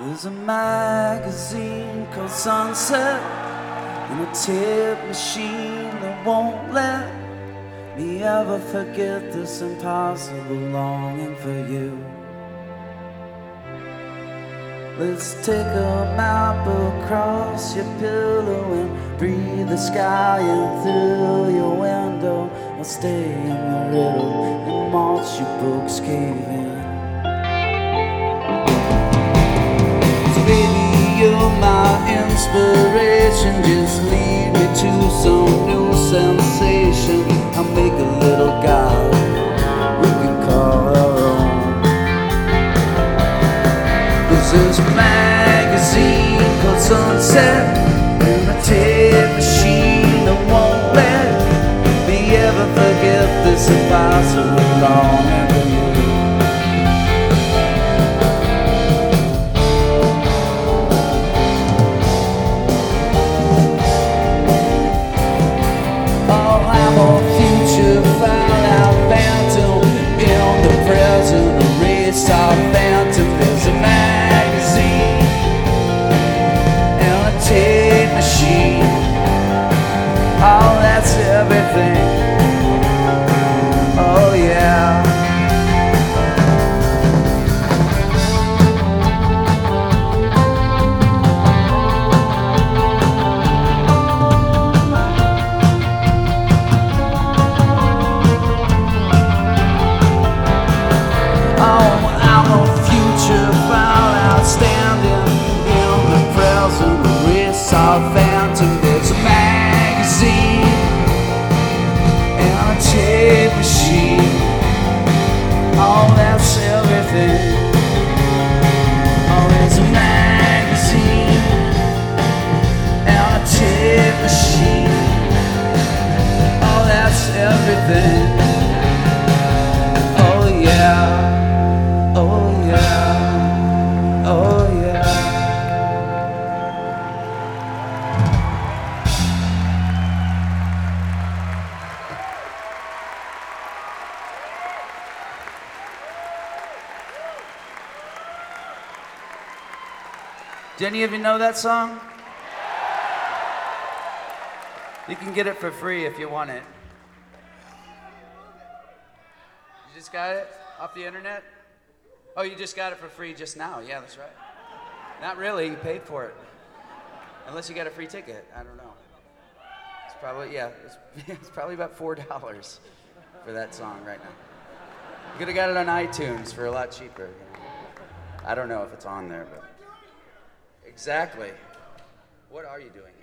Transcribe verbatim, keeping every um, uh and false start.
There's a magazine called Sunset and a tape machine that won't let me ever forget this impossible longing for you. Let's take a map across your pillow and breathe the sky in through your window. I'll stay in the riddle and watch your books cave in. Baby, you're my inspiration. Just lead me to some new sensation. I'll make a little god we can call our own. There's this magazine called Sunset and a tape machine that won't let me ever forget this impossible longing for you. Our phantom. There's a magazine and a tape machine. Oh, that's everything. Oh yeah. Our phantom. There's a magazine and a tape machine. Oh, that's everything. Oh, there's a magazine and a tape machine. Oh, that's everything. Oh yeah. Oh yeah. Oh yeah. Do any of you know that song? You can get it for free if you want it. You just got it off the internet? Oh, you just got it for free just now. Yeah, that's right. Not really, you paid for it. Unless you got a free ticket, I don't know. It's probably, yeah, it's, it's probably about four dollars for that song right now. You could have got it on iTunes for a lot cheaper. You know? I don't know if it's on there, but. Exactly. What are you doing?